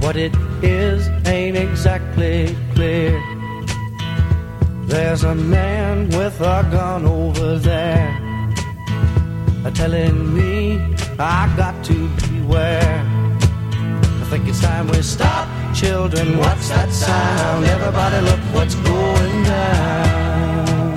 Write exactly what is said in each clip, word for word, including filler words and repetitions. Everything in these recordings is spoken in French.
What it is ain't exactly clear. There's a man with a gun over there, telling me I got to beware. I think it's time we stop. Children, what's that sound? Everybody look what's going down.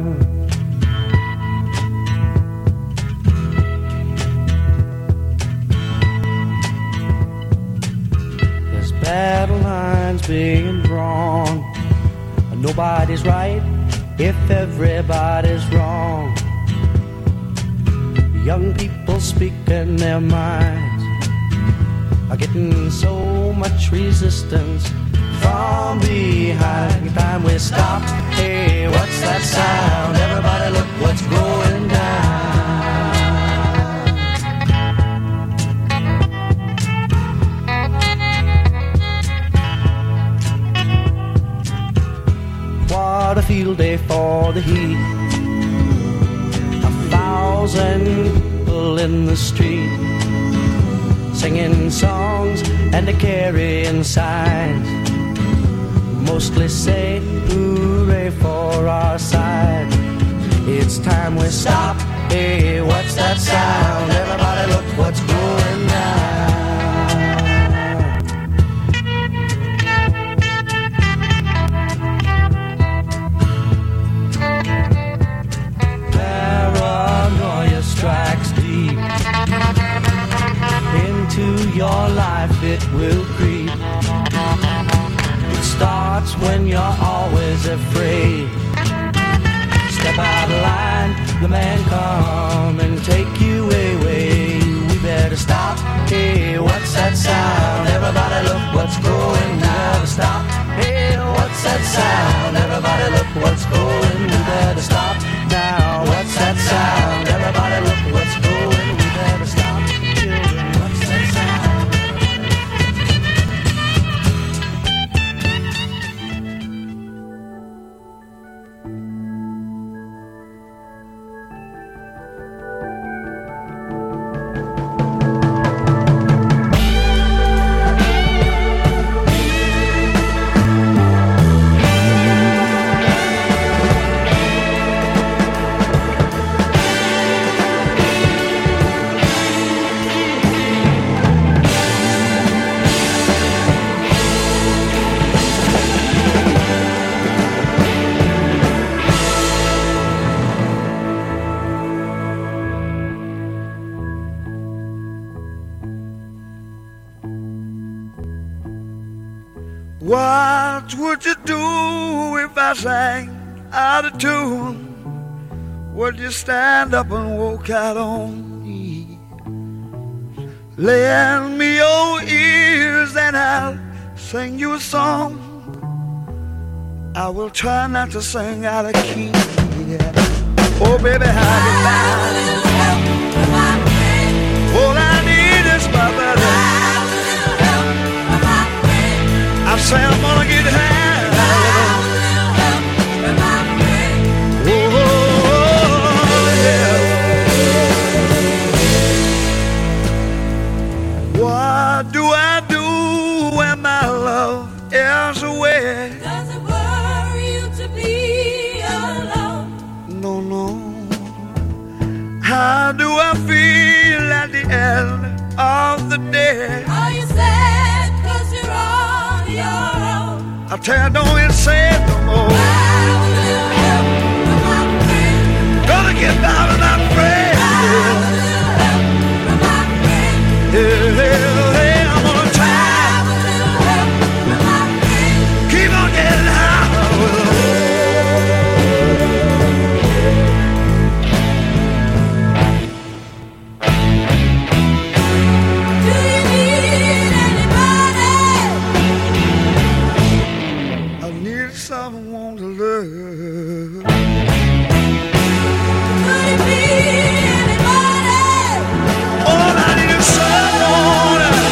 There's battle lines being drawn. Nobody's right if everybody's wrong. Young people speaking their minds are getting so much resistance from behind. Time we stop. Hey, what's that sound? Everybody look what's going down. What a field day for the heat. A thousand people in the street, singing songs and a carrying signs. Mostly say hooray for our side. It's time we stop. Hey, what's that sound? Everybody look what's going down. Paranoia strikes deep into your life, it will creep. It starts when you're always afraid. Step out of line, the man come and take you away. We better stop. Hey, what's that sound? Everybody look what's going down. Stop. Hey, what's that sound? Everybody look what's going. We better stop now. What's that sound? Everybody look what's going. We better stop. Children, what's that sound? What would you do if I sang out of tune? Would you stand up and walk out on me? Lend me your ears and I'll sing you a song. I will try not to sing out of key. Yeah. Oh baby, how you like? All I need is my brother. I say I'm gonna get high. Oh, yeah. What do I do when my love is away? Does it worry you to be alone? No, no. How do I feel at the end of the day? Are you sad 'cause you're on your own? I tell you, don't even say it no more. Have a little help from my friend. Gonna get down with my friend. Have a little help from my friend. Yeah, yeah, yeah, I'm gonna try. Have a little help from my friend. Keep on getting high. Do you need anybody? I need someone to love. Could it be anybody? All I need is someone.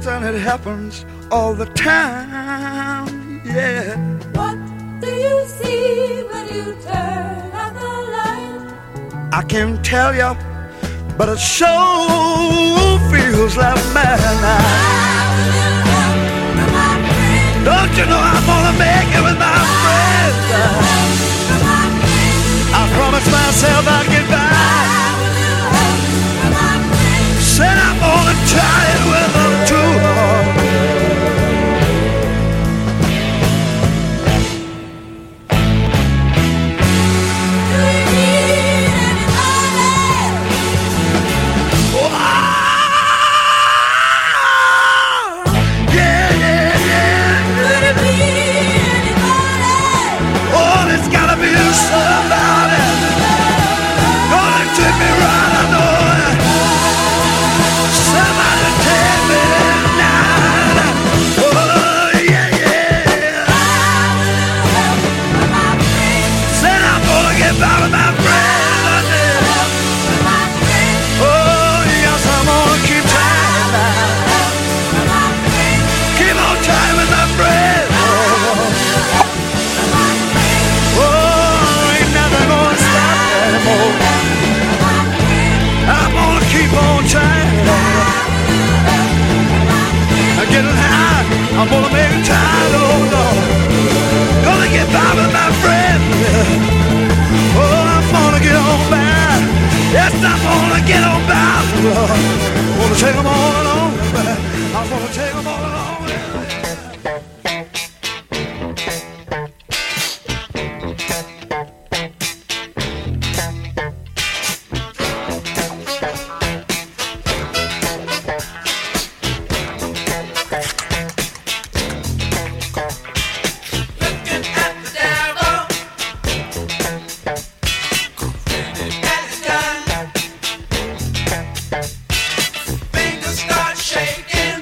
and it happens all the time, yeah. What do you see when you turn out the light? I can't tell you, but it sure feels like madness. Don't you know I'm gonna make it with my friends? I promised myself I'd get back. Said I'm gonna try it with them too. Do you need anybody? Wow. Yeah, yeah, yeah. Could it be anybody? Oh, there's gotta be somebody gonna treat me right, I know it. Somebody take me tonight. Oh, yeah, yeah. Said I'm gonna get by with my friends, I did. Oh, yes, I'm gonna keep trying. Keep on trying with my friends. Oh, ain't nothing gonna stop me anymore. I'm gonna keep on trying. I'm getting high. I'm gonna make it tired, oh no. Gonna get by with my friends. Oh, I'm gonna get on by. Yes, I'm gonna get on by. I'm gonna take them all along. I'm gonna take them all along. Fingers start shaking.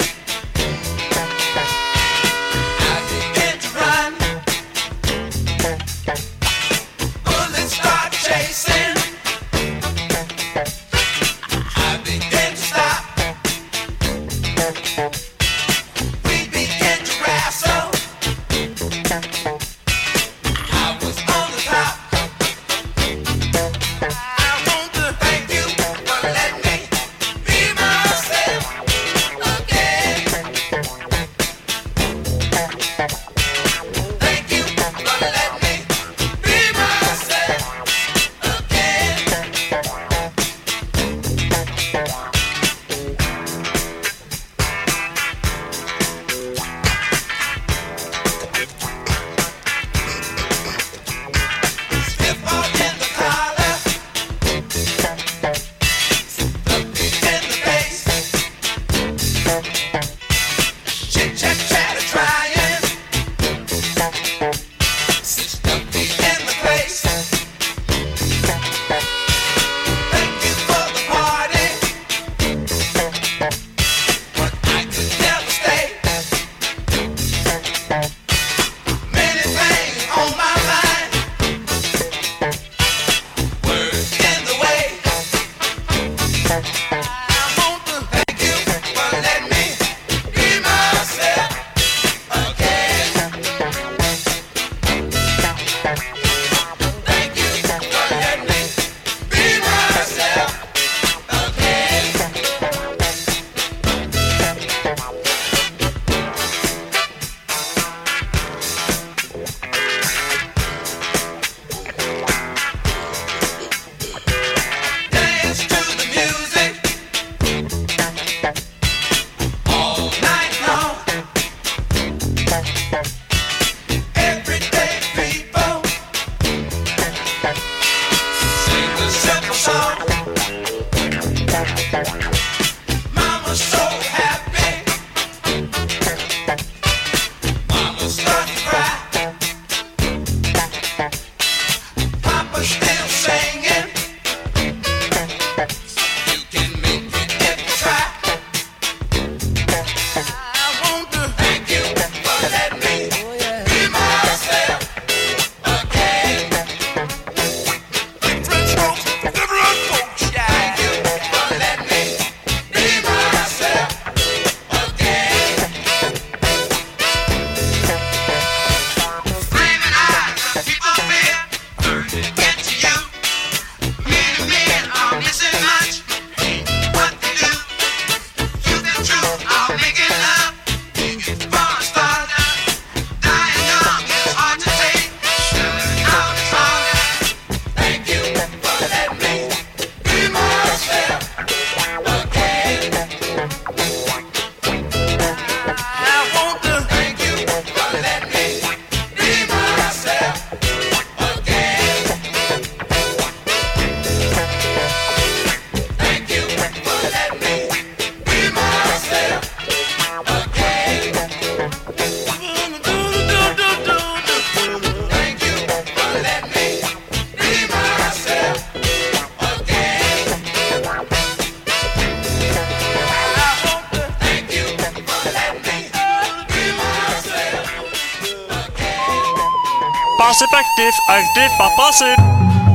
attractive as dit maar passen.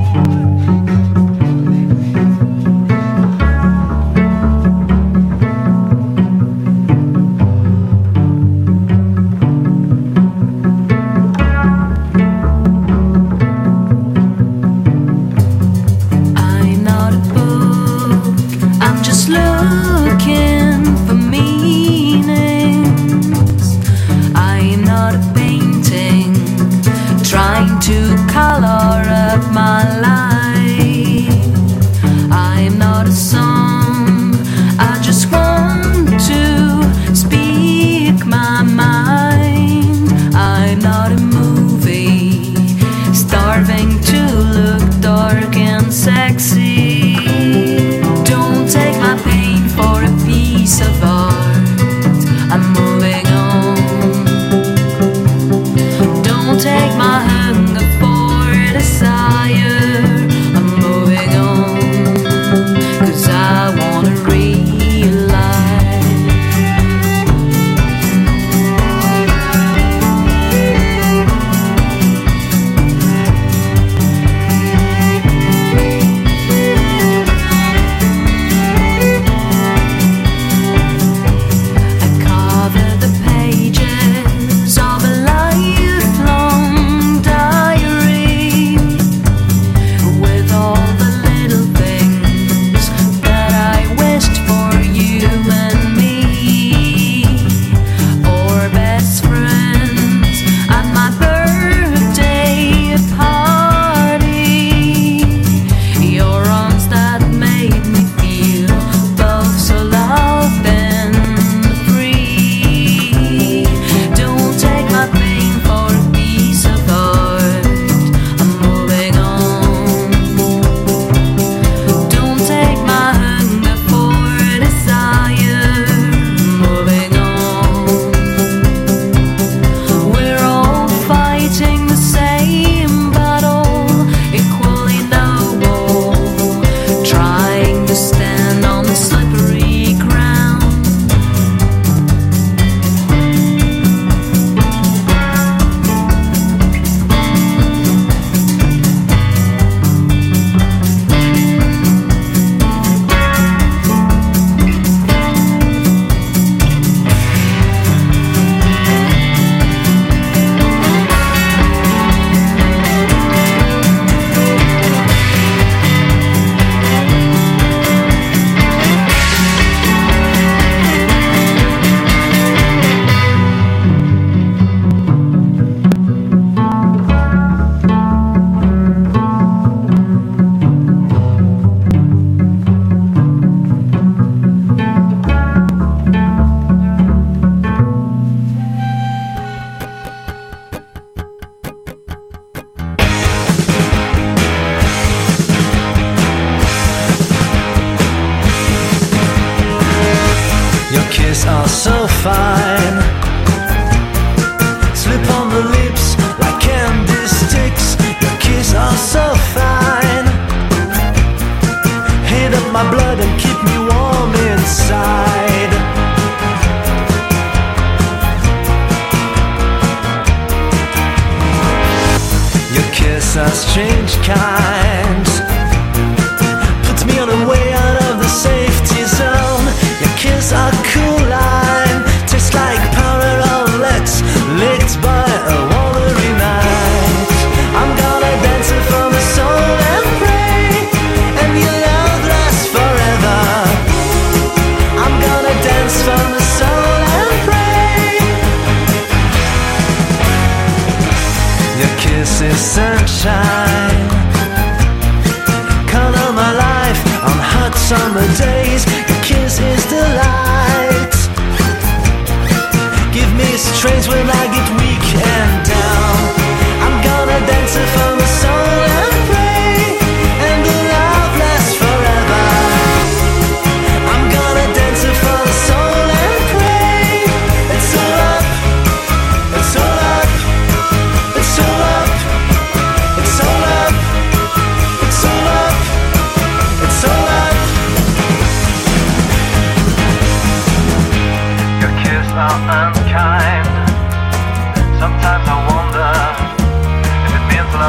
Are so fine, slip on the lips like candy sticks. Your kiss are so fine, heat up my blood and keep me warm inside. Your kiss are strange kind, puts me on the way out of the safety zone. Your kiss are cool line, tastes like powder of legs, licked by a watery night. I'm gonna dance it from the soul and pray, and your love lasts forever. I'm gonna dance from the soul and pray. Your kiss is sunshine, color my life on hot summer days. Your kiss is delight, give me strength when I get weak and down. I'm gonna dance it from the soul and pray, and the love lasts forever. I'm gonna dance it from the soul and pray. It's all up, it's all up, it's all up, it's all up, it's all up, it's all up. Your kiss are unkind. Sometimes I wonder if it means a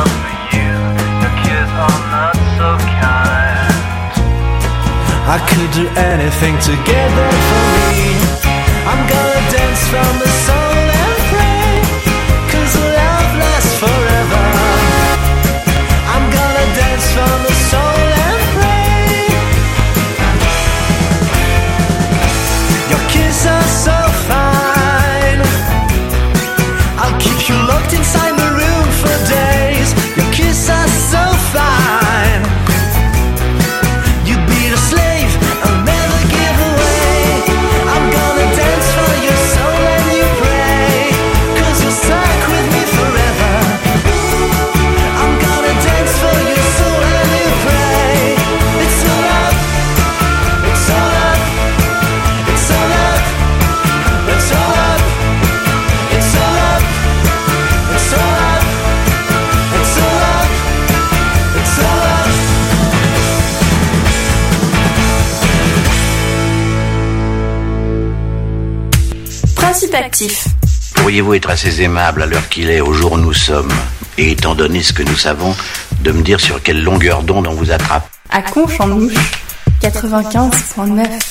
could do anything to get there for me. I'm gonna dance from the soul and pray, 'cause love lasts forever. I'm gonna dance from the soul and pray. Your kiss are so fine, I'll keep you locked inside the room for days. Your kiss are so fine, you be the slave I'll never give away. I'm gonna dance for your soul and you pray, 'cause you're stuck with me forever. I'm gonna dance for your soul and you pray. It's all up, it's all up, it's all up, it's all up, it's all up, it's all up, it's all up, it's all up. Principe actif. Pourriez-vous être assez aimable à l'heure qu'il est, au jour où nous sommes, et étant donné ce que nous savons, de me dire sur quelle longueur d'onde on vous attrape? À Conches en Ouche, quatre-vingt-quinze virgule neuf.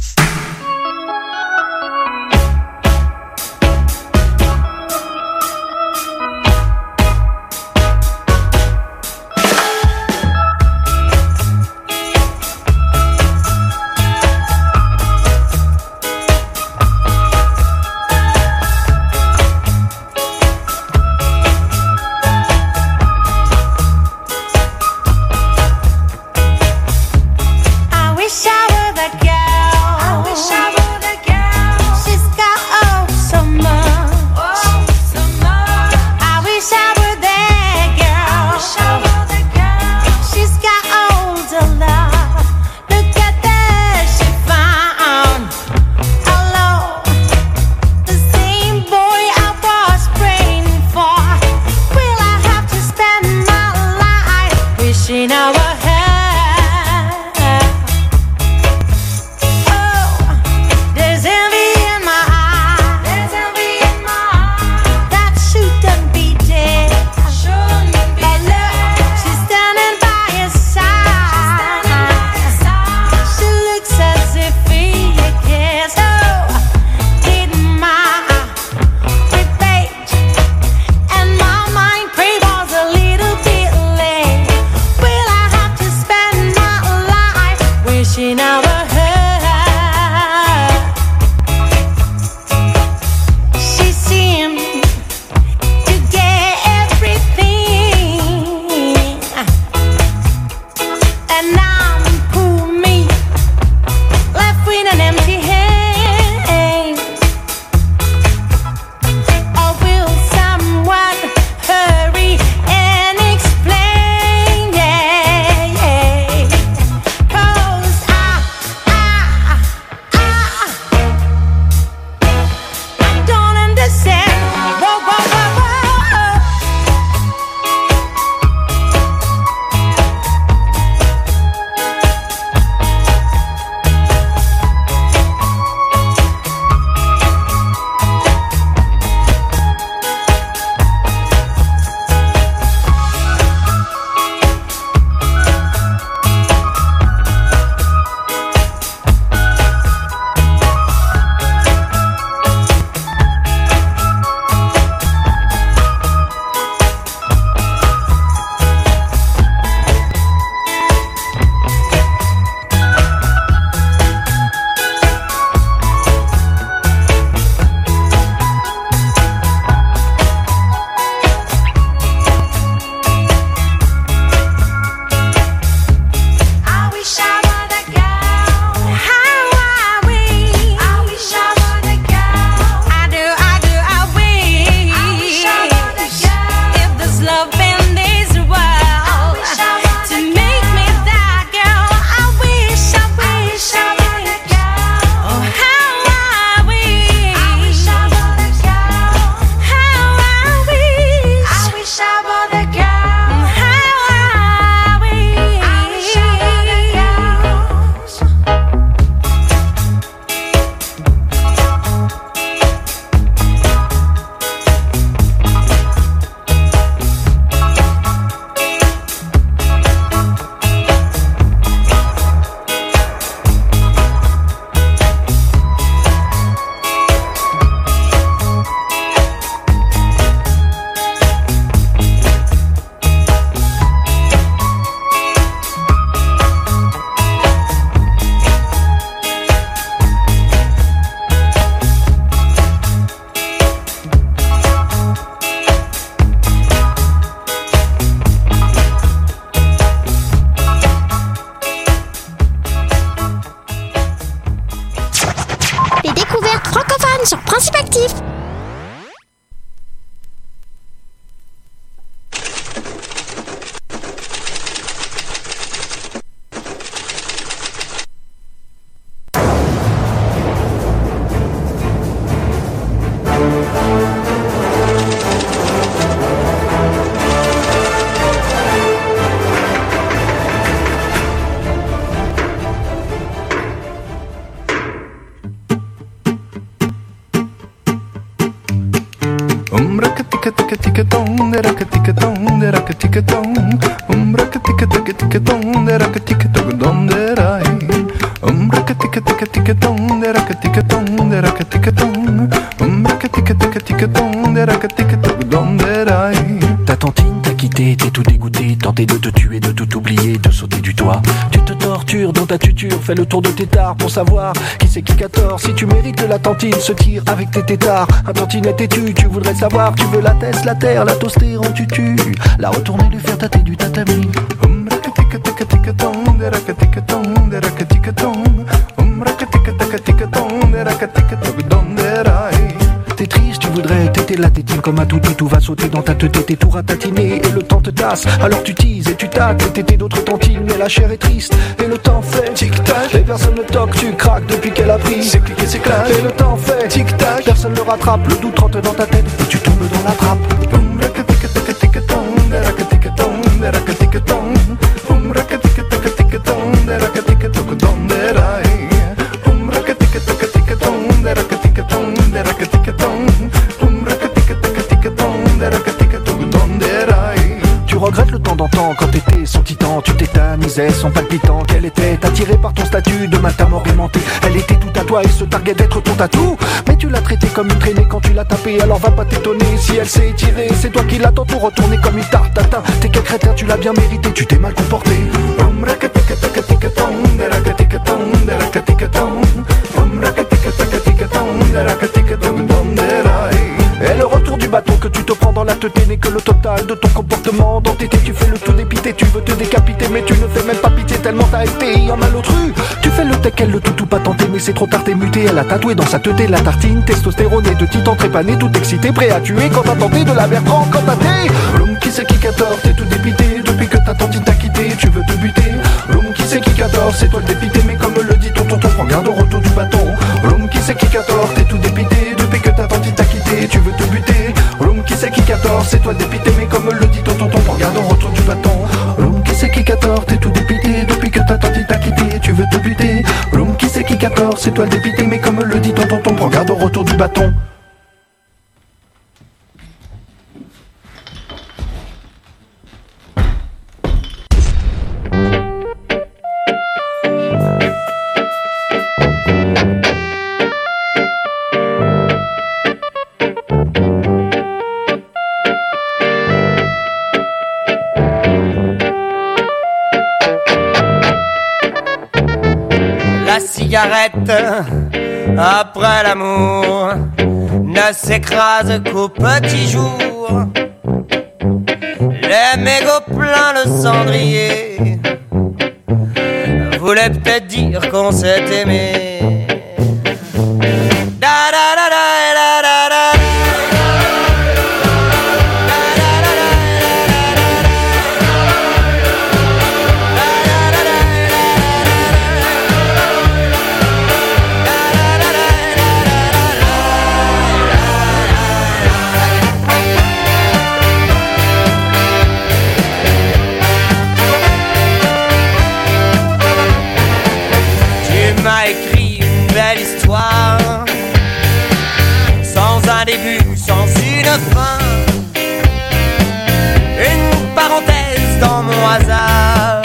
I wish I were the girl. I wish I were the girl. She's got oh so much. Oh, so much. I wish I were that girl. I wish I were the girl. She's got all the love. Look at that she found. Hello, the same boy I was praying for. Will I have to spend my life wishing I were her? Oh, there's envy in my eye. There's envy in my eye. That shouldn't be there. Shouldn't be there. She's standing by his side. She looks as if he cares. Oh, did my rebate and my mind pray was a little bit late. Will I have to spend my life wishing I were her? She seemed to get everything, and I'm poor me, left with an empty hand. Or will someone hurry and explain? Yeah, yeah. 'Cause I, I, I, I don't understand. Whoa, whoa, whoa, whoa. sur Principe Actif. Ta tantine t'a quitté, t'es tout dégoûté, tenté de te tuer, de tout oublier, de sauter du toit. Tu te tortures dans ta tuture, fais le tour de tes tares pour savoir qui c'est qui qu'a tort. Si tu mérites que la tantine se tire avec tes tétards, un tantinet têtu, tu voudrais savoir, tu veux la teste, la terre, la toaster en tutu, la retourner, lui faire tâter du tatami. T'es triste, tu voudrais téter la tétine comme un toutou, tout va sauter dans ta tête, t'es tout ratatiné et le temps te tasse. Alors tu teases et tu tâtes, et tétés d'autres tantines, mais la chair est triste et le temps fait tic-tac. Et personne ne toque, tu craques depuis qu'elle a pris. C'est cliqué, c'est clair. Et le temps fait tic-tac. Personne ne rattrape, le doute rentre dans ta tête et tu tombes dans la trappe. Tu regrettes le temps d'antan quand t'étais son titan. Tu tétanisais son palpitant. Qu'elle était attirée par ton statut de matin morimenté. Elle était tout à toi et se targuait d'être ton tatou. Mais tu l'as traitée comme une traînée quand tu l'as tapée. Alors va pas t'étonner si elle s'est étirée. C'est toi qui l'as tantôt retournée comme une tarte tatin. T'es quel crétin, tu l'as bien mérité, tu t'es mal comporté. Et le retour du bâton que tu te prends dans la tête n'est que le total de ton comportement. D'entité, tu fais le tout dépité, tu veux te décapiter, mais tu ne fais même pas pitié tellement t'as été un malotru. Tu fais le teckel, le toutou pas tenté, mais c'est trop tard, t'es muté. Elle a tatoué dans sa teuté la tartine, testostéroné de titan trépané, tout excité, prêt à tuer quand t'as tenté de la Bertrand quand t'as t'es. L'homme qui c'est qui quatorze, t'es tout dépité, depuis que ta tantine t'a quitté, tu veux te buter. L'homme qui c'est qui quatorze, c'est toi le dépité, mais comme le dit ton tonton, prends garde au retour du bâton. L'homme qui c'est qui quatorze, t'es tout dépité, depuis que ta tantine t'a quitté, tu veux te buter. L'homme qui c'est qui quatorze, c'est toi le dépité, mais comme le dit ton tonton, prends garde au retour du bâton. L'homme qui c'est qui quatorze, t'es tout dépité, depuis que ta tantine t'a quitté, tu veux te buter. L'homme qui c'est qui quatorze, c'est toi le dépité, mais comme le dit ton tonton, prends garde au retour du bâton. La cigarette, après l'amour, ne s'écrase qu'au petit jour. Les mégots pleins le cendrier voulaient peut-être dire qu'on s'est aimé. Da da da da da da da. M'a écrit une belle histoire, sans un début, sans une fin, une parenthèse dans mon hasard,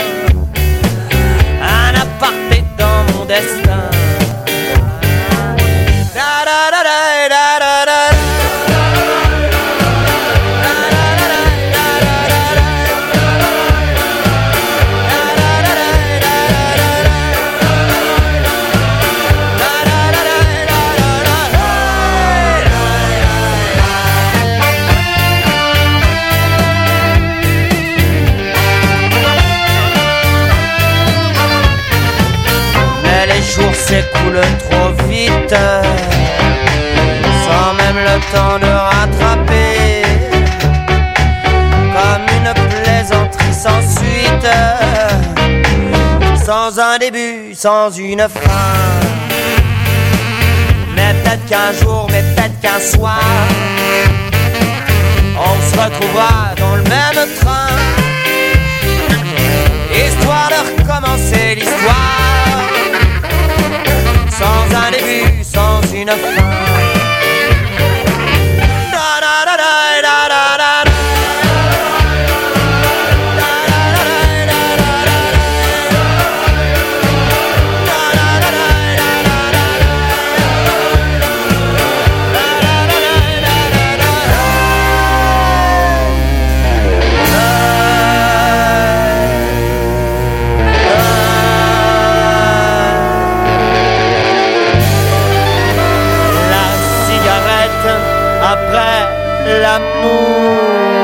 un aparté dans mon destin. Da da da da da da da. Les jours s'écoulent trop vite, même le temps de rattraper. Comme une plaisanterie sans suite, sans un début, sans une fin. Mais peut-être qu'un jour, mais peut-être qu'un soir, on se retrouvera dans le même train, histoire de recommencer l'histoire, sans un début, sans une fin. Après l'amour.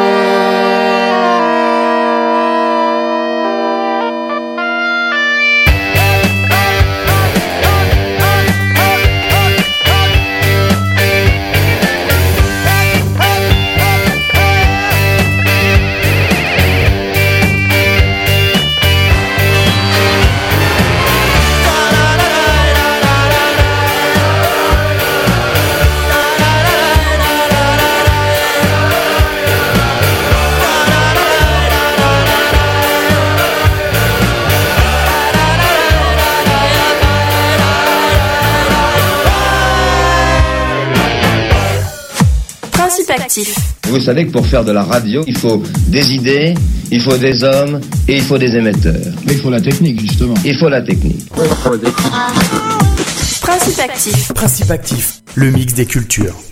Actif. Vous savez que pour faire de la radio, il faut des idées, il faut des hommes et il faut des émetteurs. Mais il faut la technique, justement. Il faut la technique. Principe actif. Principe actif, le mix des cultures.